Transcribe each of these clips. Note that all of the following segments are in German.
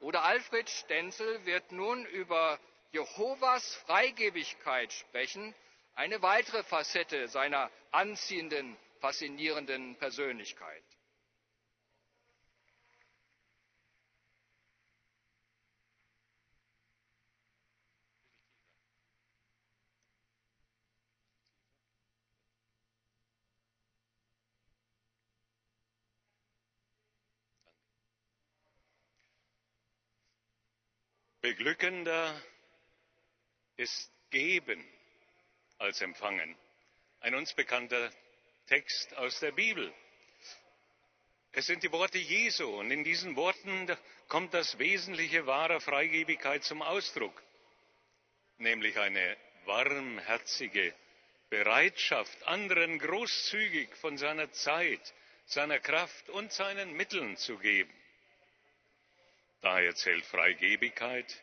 Bruder Alfred Stenzel wird nun über Jehovas Freigebigkeit sprechen, eine weitere Facette seiner anziehenden, faszinierenden Persönlichkeit. Beglückender ist Geben als Empfangen. Ein uns bekannter Text aus der Bibel. Es sind die Worte Jesu und in diesen Worten kommt das Wesentliche wahrer Freigebigkeit zum Ausdruck, nämlich eine warmherzige Bereitschaft, anderen großzügig von seiner Zeit, seiner Kraft und seinen Mitteln zu geben. Daher zählt Freigebigkeit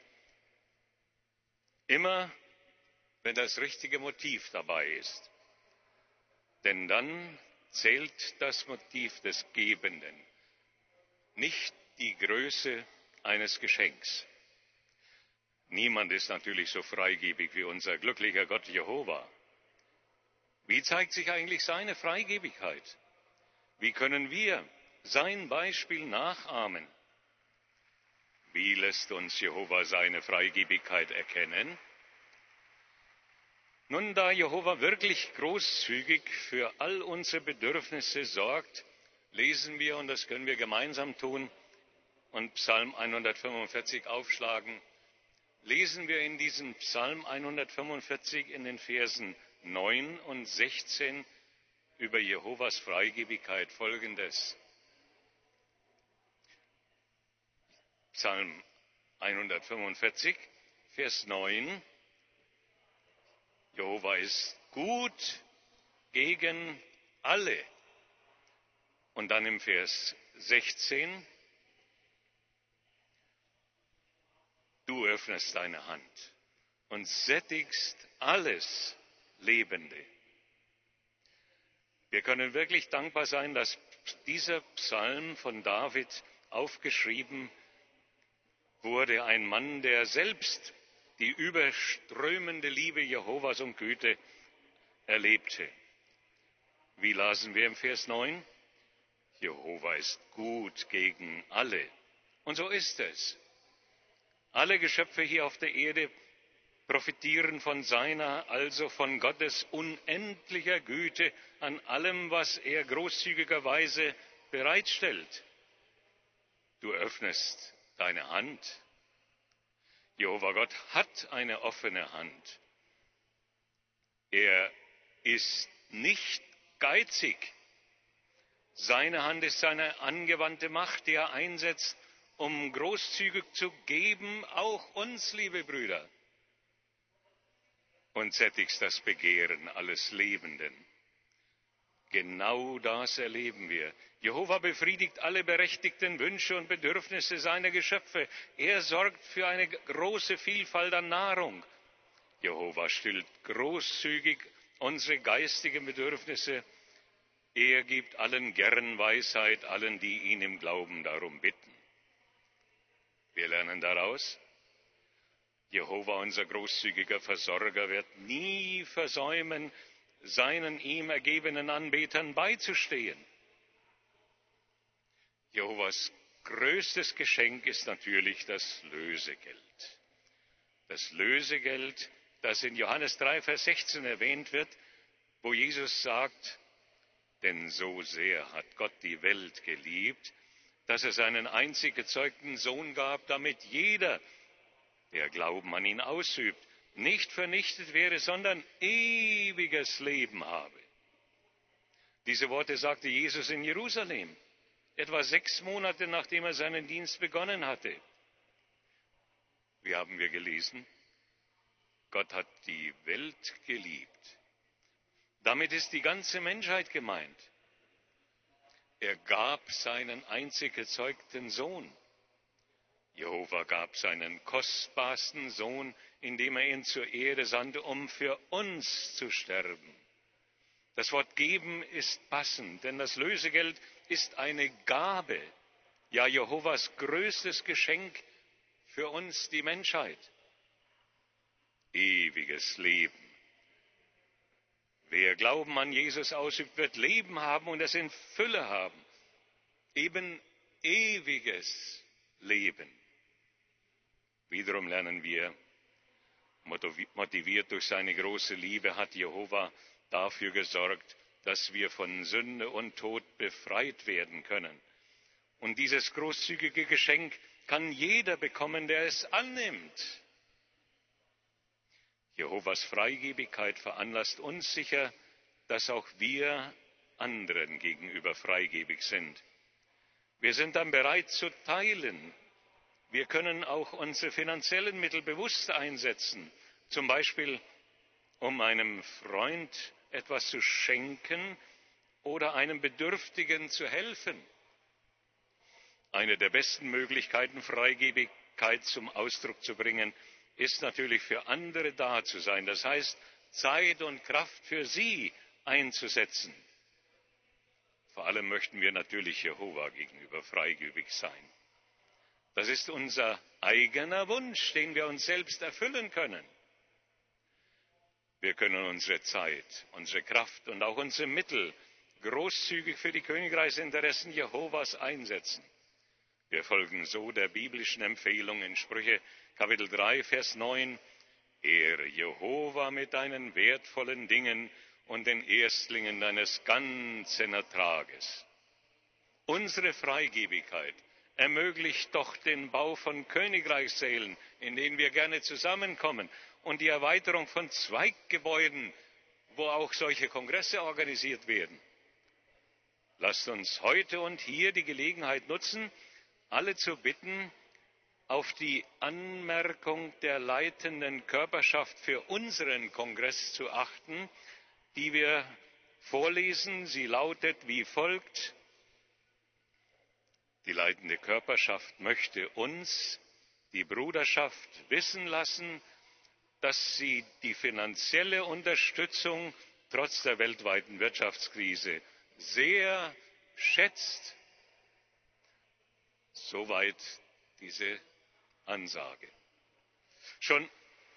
immer, wenn das richtige Motiv dabei ist. Denn dann zählt das Motiv des Gebenden, nicht die Größe eines Geschenks. Niemand ist natürlich so freigebig wie unser glücklicher Gott Jehova. Wie zeigt sich eigentlich seine Freigebigkeit? Wie können wir sein Beispiel nachahmen? Wie lässt uns Jehova seine Freigebigkeit erkennen? Nun, da Jehova wirklich großzügig für all unsere Bedürfnisse sorgt, lesen wir, und das können wir gemeinsam tun, und Psalm 145 aufschlagen, lesen wir in diesem Psalm 145 in den Versen 9 und 16 über Jehovas Freigebigkeit Folgendes. Psalm 145, Vers 9. Jehova ist gut gegen alle. Und dann im Vers 16. Du öffnest deine Hand und sättigst alles Lebende. Wir können wirklich dankbar sein, dass dieser Psalm von David aufgeschrieben wurde, ein Mann, der selbst die überströmende Liebe Jehovas und Güte erlebte. Wie lasen wir im Vers 9? Jehova ist gut gegen alle. Und so ist es. Alle Geschöpfe hier auf der Erde profitieren von seiner, also von Gottes unendlicher Güte an allem, was er großzügigerweise bereitstellt. Du öffnest deine Hand. Jehova Gott hat eine offene Hand. Er ist nicht geizig. Seine Hand ist seine angewandte Macht, die er einsetzt, um großzügig zu geben, auch uns, liebe Brüder. Und sättigst das Begehren alles Lebenden. Genau das erleben wir. Jehova befriedigt alle berechtigten Wünsche und Bedürfnisse seiner Geschöpfe. Er sorgt für eine große Vielfalt an Nahrung. Jehova stillt großzügig unsere geistigen Bedürfnisse. Er gibt allen gern Weisheit, allen, die ihn im Glauben darum bitten. Wir lernen daraus, Jehova, unser großzügiger Versorger, wird nie versäumen, seinen ihm ergebenen Anbetern beizustehen. Jehovas größtes Geschenk ist natürlich das Lösegeld. Das Lösegeld, das in Johannes 3, Vers 16 erwähnt wird, wo Jesus sagt, denn so sehr hat Gott die Welt geliebt, dass er seinen einzig gezeugten Sohn gab, damit jeder, der Glauben an ihn ausübt, nicht vernichtet wäre, sondern ewiges Leben habe. Diese Worte sagte Jesus in Jerusalem, etwa 6 Monate nachdem er seinen Dienst begonnen hatte. Wie haben wir gelesen? Gott hat die Welt geliebt. Damit ist die ganze Menschheit gemeint. Er gab seinen einzig gezeugten Sohn. Jehova gab seinen kostbarsten Sohn, indem er ihn zur Erde sandte, um für uns zu sterben. Das Wort geben ist passend, denn das Lösegeld ist eine Gabe, ja Jehovas größtes Geschenk für uns, die Menschheit. Ewiges Leben. Wer Glauben an Jesus ausübt, wird Leben haben und es in Fülle haben. Eben ewiges Leben. Wiederum lernen wir, motiviert durch seine große Liebe hat Jehova dafür gesorgt, dass wir von Sünde und Tod befreit werden können. Und dieses großzügige Geschenk kann jeder bekommen, der es annimmt. Jehovas Freigebigkeit veranlasst uns sicher, dass auch wir anderen gegenüber freigebig sind. Wir sind dann bereit zu teilen. Wir können auch unsere finanziellen Mittel bewusst einsetzen, zum Beispiel um einem Freund etwas zu schenken oder einem Bedürftigen zu helfen. Eine der besten Möglichkeiten, Freigebigkeit zum Ausdruck zu bringen, ist natürlich für andere da zu sein. Das heißt, Zeit und Kraft für sie einzusetzen. Vor allem möchten wir natürlich Jehova gegenüber freigebig sein. Das ist unser eigener Wunsch, den wir uns selbst erfüllen können. Wir können unsere Zeit, unsere Kraft und auch unsere Mittel großzügig für die Königreichsinteressen Jehovas einsetzen. Wir folgen so der biblischen Empfehlung in Sprüche Kapitel 3, Vers 9. Ehre Jehova mit deinen wertvollen Dingen und den Erstlingen deines ganzen Ertrages. Unsere Freigebigkeit ermöglicht doch den Bau von Königreichssälen, in denen wir gerne zusammenkommen, und die Erweiterung von Zweiggebäuden, wo auch solche Kongresse organisiert werden. Lasst uns heute und hier die Gelegenheit nutzen, alle zu bitten, auf die Anmerkung der leitenden Körperschaft für unseren Kongress zu achten, die wir vorlesen. Sie lautet wie folgt: Die leitende Körperschaft möchte uns, die Bruderschaft, wissen lassen, dass sie die finanzielle Unterstützung trotz der weltweiten Wirtschaftskrise sehr schätzt. Soweit diese Ansage. Schon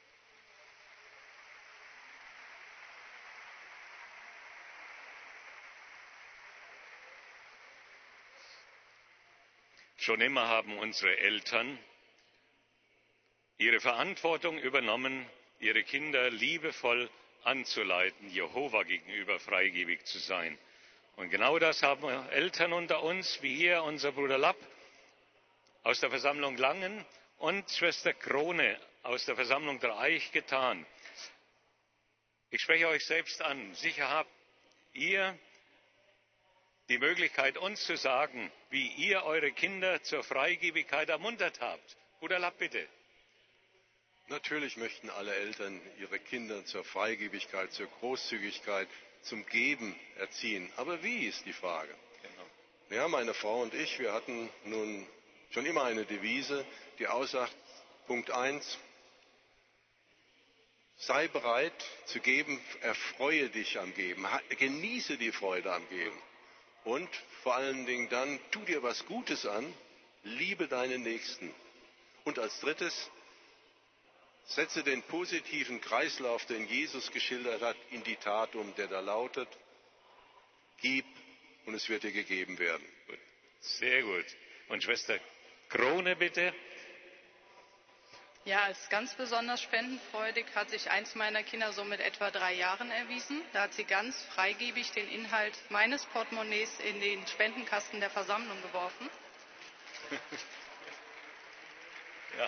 immer haben unsere Eltern ihre Verantwortung übernommen, ihre Kinder liebevoll anzuleiten, Jehova gegenüber freigebig zu sein. Und genau das haben Eltern unter uns, wie hier unser Bruder Lapp aus der Versammlung Langen und Schwester Krone aus der Versammlung Dreieich getan. Ich spreche euch selbst an. Sicher habt ihr die Möglichkeit, uns zu sagen, wie ihr eure Kinder zur Freigebigkeit ermuntert habt. Bruder Lapp, bitte. Natürlich möchten alle Eltern ihre Kinder zur Freigebigkeit, zur Großzügigkeit, zum Geben erziehen. Aber wie ist die Frage? Genau. Ja, meine Frau und ich, wir hatten nun schon immer eine Devise, die aussagt, Punkt 1, sei bereit zu geben, erfreue dich am Geben, genieße die Freude am Geben. Und vor allen Dingen dann, tu dir was Gutes an, liebe deinen Nächsten. Und als drittes, setze den positiven Kreislauf, den Jesus geschildert hat, in die Tat um, der da lautet, gib und es wird dir gegeben werden. Gut. Sehr gut. Und Schwester Krone, bitte. Ja, als ganz besonders spendenfreudig hat sich eins meiner Kinder so mit etwa 3 Jahren erwiesen. Da hat sie ganz freigebig den Inhalt meines Portemonnaies in den Spendenkasten der Versammlung geworfen. Ja.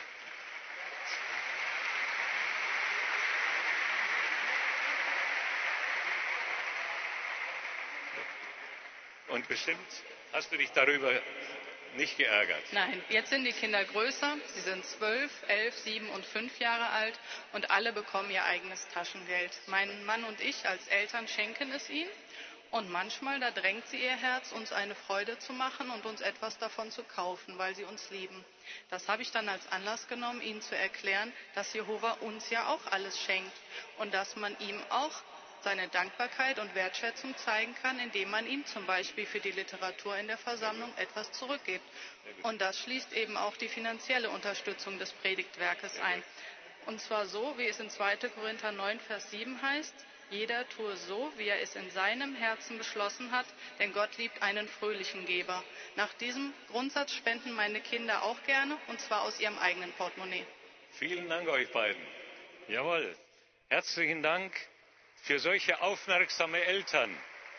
Und bestimmt hast du dich darüber nicht geärgert. Nein, jetzt sind die Kinder größer. Sie sind 12, 11, 7 und 5 Jahre alt und alle bekommen ihr eigenes Taschengeld. Mein Mann und ich als Eltern schenken es ihnen und manchmal, da drängt sie ihr Herz, uns eine Freude zu machen und uns etwas davon zu kaufen, weil sie uns lieben. Das habe ich dann als Anlass genommen, ihnen zu erklären, dass Jehova uns ja auch alles schenkt und dass man ihm auch seine Dankbarkeit und Wertschätzung zeigen kann, indem man ihm zum Beispiel für die Literatur in der Versammlung etwas zurückgibt. Und das schließt eben auch die finanzielle Unterstützung des Predigtwerkes ein. Und zwar so, wie es in 2. Korinther 9, Vers 7 heißt: Jeder tue so, wie er es in seinem Herzen beschlossen hat, denn Gott liebt einen fröhlichen Geber. Nach diesem Grundsatz spenden meine Kinder auch gerne, und zwar aus ihrem eigenen Portemonnaie. Vielen Dank euch beiden. Jawohl. Herzlichen Dank für solche aufmerksame Eltern.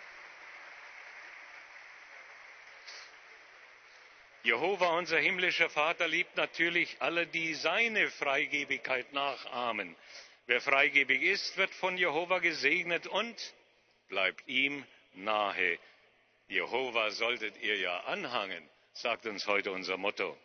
Jehova, unser himmlischer Vater, liebt natürlich alle, die seine Freigebigkeit nachahmen. Wer freigebig ist, wird von Jehova gesegnet und bleibt ihm nahe. Jehova solltet ihr ja anhangen, sagt uns heute unser Motto.